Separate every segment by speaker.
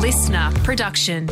Speaker 1: listener production.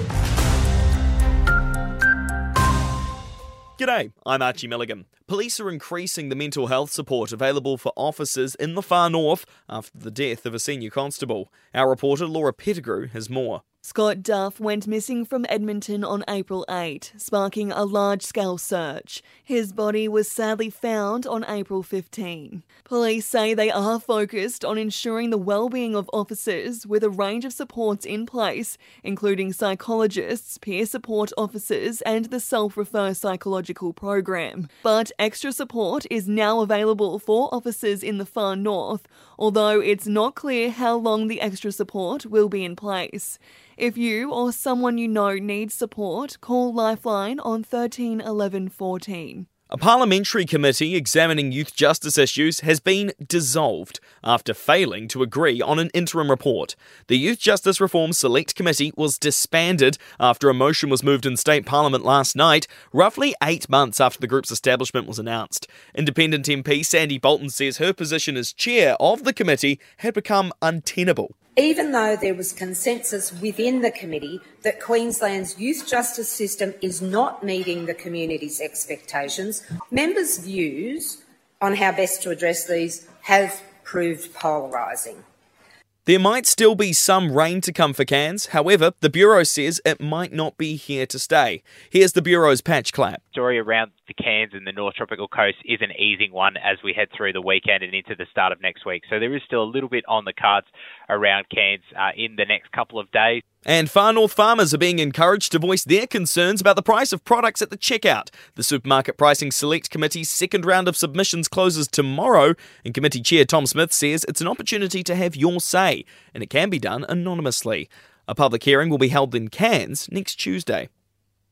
Speaker 2: G'day, I'm Archie Milligan. Police are increasing the mental health support available for officers in the far north after the death of a senior constable. Our reporter Laura Pettigrew has more.
Speaker 3: Scott Duff went missing from Edmonton on April 8, sparking a large-scale search. His body was sadly found on April 15. Police say they are focused on ensuring the well-being of officers with a range of supports in place, including psychologists, peer support officers and the Self-Refer Psychological Program. But extra support is now available for officers in the far north, although it's not clear how long the extra support will be in place. If you or someone you know needs support, call Lifeline on 13 11 14.
Speaker 2: A parliamentary committee examining youth justice issues has been dissolved after failing to agree on an interim report. The Youth Justice Reform Select Committee was disbanded after a motion was moved in State Parliament last night, roughly 8 months after the group's establishment was announced. Independent MP Sandy Bolton says her position as chair of the committee had become untenable.
Speaker 4: Even though there was consensus within the committee that Queensland's youth justice system is not meeting the community's expectations, members' views on how best to address these have proved polarising.
Speaker 2: There might still be some rain to come for Cairns. However, the Bureau says it might not be here to stay. Here's the Bureau's Patch Clapp.
Speaker 5: Story around the Cairns and the North Tropical Coast is an easing one as we head through the weekend and into the start of next week. So there is still a little bit on the cards around Cairns in the next couple of days.
Speaker 2: And far north farmers are being encouraged to voice their concerns about the price of products at the checkout. The Supermarket Pricing Select Committee's second round of submissions closes tomorrow, and Committee Chair Tom Smith says it's an opportunity to have your say, and it can be done anonymously. A public hearing will be held in Cairns next Tuesday.